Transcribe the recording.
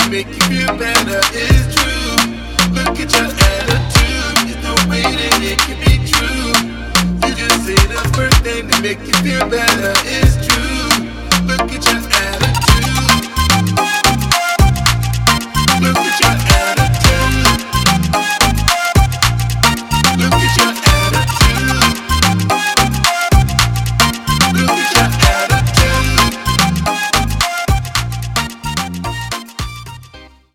make you feel better, it's true. Look at your